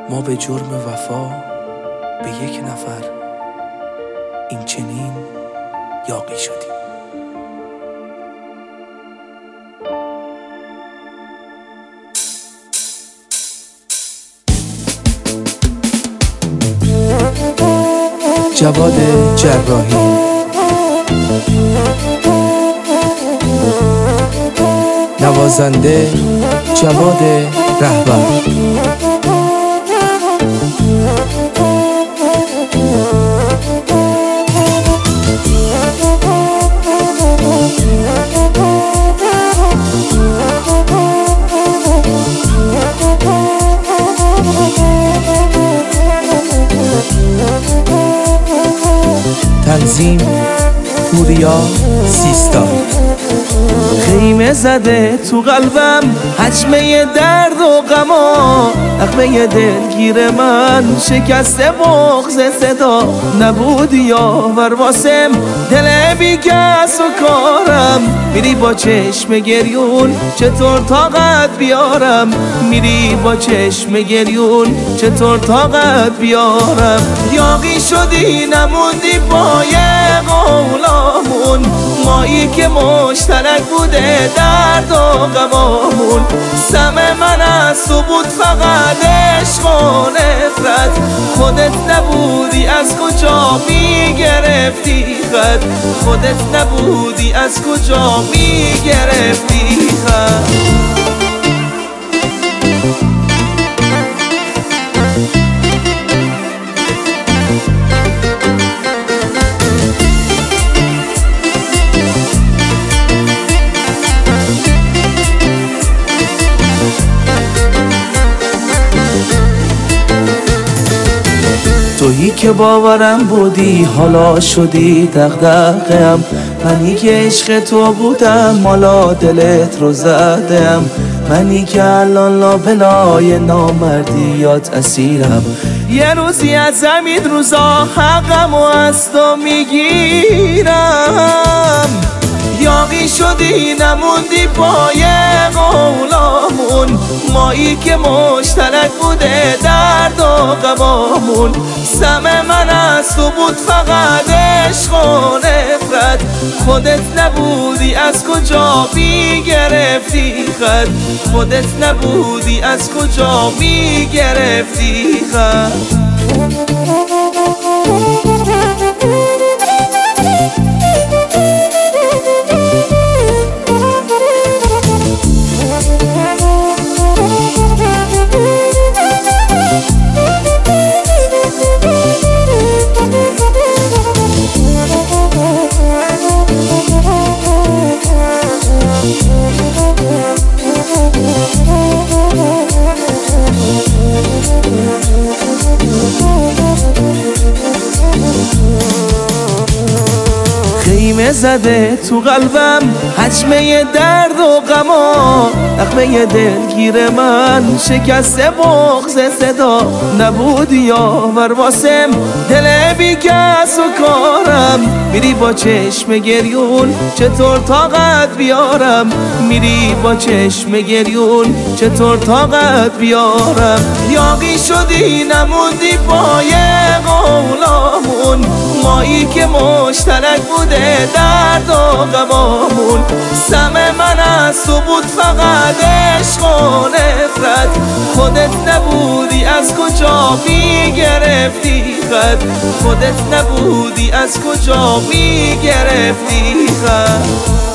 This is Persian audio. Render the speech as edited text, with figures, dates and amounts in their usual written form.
ما به جرم وفا به یک نفر این چنین یاغی شدیم. جواد جراحی، نوازنده جواد رهبر. تنظیم پوریا سیستان. خیمه زده تو قلبم حجمه درد و غما، نغمه دلگیر من شکسته بغض صدا. نبودی یاور واسم دل بی کس و کارم، میری با چشم گریون چطور طاقت بیارم، میری با چشم گریون چطور طاقت بیارم. یاغی شدی نموندی پای قولامون، مایی که مشترک بوده درد و غمامون. سم من از تو بود فقط عشق و نفرت، خودت نبودی از کجا میگرفتی خط، خودت نبودی از کجا میگرفتی خط. تویی که باورم بودی حالا شدی دغدغه‌ام، منی که عشق تو بودم حالا دلت رو زدم، منی که الان لابلای نامردیات اسیرم. یه روزی از زمین روزا حقم و از تو میگیرم. یاغی شدی نموندی پای قولامون، مایی که مشترک بوده درد و غمامون. سم من از تو بود فقط عشق و نفرت، خودت نبودی از کجا میگرفتی خط، خودت نبودی از کجا میگرفتی خط. خیمه زده تو قلبم حجمه درد و غما، نغمه دلگیر من شکسته بغض صدا. نبودی یاور واسم دل بی کس و کارم، میری با چشم گریون چطور طاقت بیارم، میری با چشم گریون چطور طاقت بیارم. یاغی شدی نموندی پای قولامون، مایی که مشترک بوده درد و غمامون. سم من از تو بود فقط عشق و نفرت، خودت نبودی از کجا میگرفتی خط، خودت نبودی از کجا میگرفتی خط.